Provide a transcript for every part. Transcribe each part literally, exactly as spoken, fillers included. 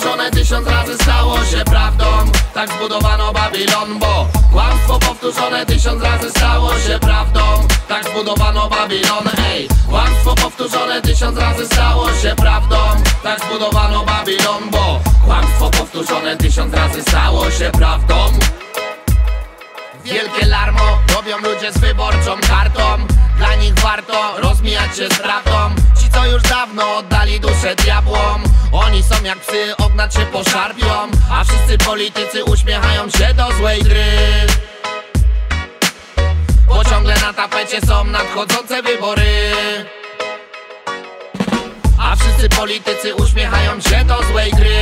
powtórzone tysiąc razy stało się prawdą. Tak zbudowano Babilon, bo kłamstwo powtórzone tysiąc razy stało się prawdą. Tak zbudowano Babilon, ej. Kłamstwo powtórzone tysiąc razy stało się prawdą. Tak zbudowano Babilon, bo kłamstwo powtórzone tysiąc razy stało się prawdą. Wielkie larmo robią ludzie z wyborczą kartą. Dla nich warto rozmijać się z prawdą. Ci, co już dawno oddali duszę diabłom, oni są jak psy, ognać się poszarpią. A wszyscy politycy uśmiechają się do złej gry, bo ciągle na tapecie są nadchodzące wybory. A wszyscy politycy uśmiechają się do złej gry.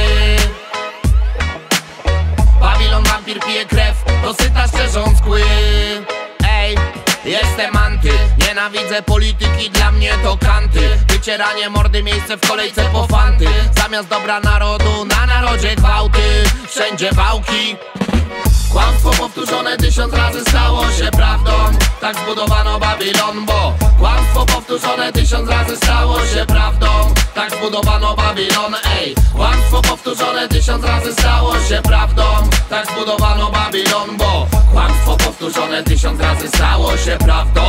Babilon wampir pije krew, dosyta szczerzą skły. Ej, jestem anty, nienawidzę polityki, dla mnie to kanty. Wycieranie mordy, miejsce w kolejce po fanty. Zamiast dobra narodu, na narodzie gwałty. Wszędzie wałki. Kłamstwo powtórzone tysiąc razy stało się prawdą. Tak zbudowano Babilon, bo kłamstwo powtórzone tysiąc razy stało się prawdą. Tak zbudowano Babilon, ej. Kłamstwo powtórzone tysiąc razy stało się prawdą. Tak zbudowano Babilon, bo kłamstwo powtórzone tysiąc razy stało się prawdą.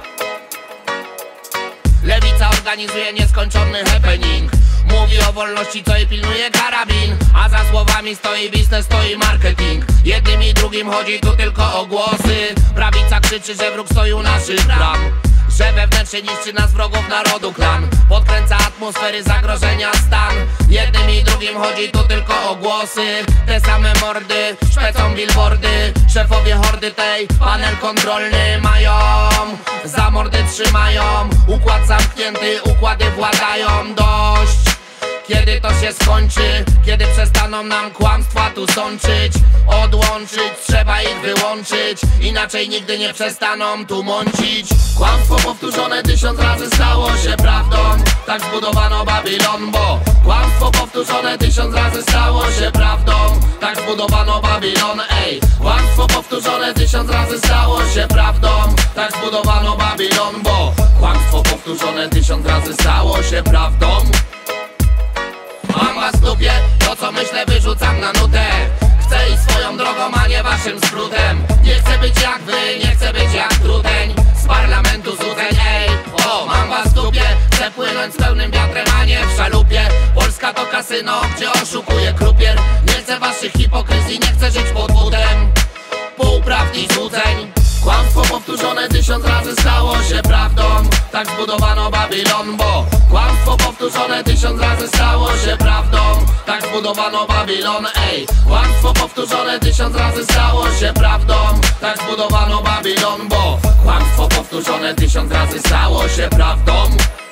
Lewica organizuje nieskończony happening. Mówi o wolności, co jej pilnuje karabin. A za słowami stoi biznes, stoi marketing. Jednym i drugim chodzi tu tylko o głosy. Prawica krzyczy, że wróg stoi u naszych bram, że wewnętrznie niszczy nas wrogów narodu klan. Podkręca atmosfery zagrożenia stan. Jednym i drugim chodzi tu tylko o głosy. Te same mordy, szpecą billboardy. Szefowie hordy tej panel kontrolny mają. Za mordy trzymają. Układ zamknięty, układy władają. Dość. Kiedy to się skończy? Kiedy przestaną nam kłamstwa tu sączyć? Odłączyć, trzeba ich wyłączyć. Inaczej nigdy nie przestaną tu mącić. Kłamstwo powtórzone tysiąc razy stało się prawdą. Tak zbudowano Babilon, bo kłamstwo powtórzone tysiąc razy stało się prawdą. Tak zbudowano Babilon, ej. Kłamstwo powtórzone tysiąc razy stało się prawdą. Tak zbudowano Babilon, bo kłamstwo powtórzone tysiąc razy stało się prawdą. Mam was w dupie, to co myślę wyrzucam na nutę. Chcę iść swoją drogą, a nie waszym skrótem. Nie chcę być jak wy, nie chcę być jak truteń z parlamentu złudzeń, ej. O, mam was w dupie, chcę płynąć z pełnym wiatrem, a nie w szalupie. Polska to kasyno, gdzie oszukuje krupier. Nie chcę waszych hipokryzji, nie chcę żyć pod butem półprawd i złudzeń. Kłamstwo powtórzone tysiąc razy stało się prawdą. Tak zbudowano Babilon, bo kłamstwo powtórzone tysiąc razy stało się prawdą. Tak zbudowano Babilon, ej. Kłamstwo powtórzone tysiąc razy stało się prawdą. Tak zbudowano Babilon, bo kłamstwo powtórzone tysiąc razy stało się prawdą.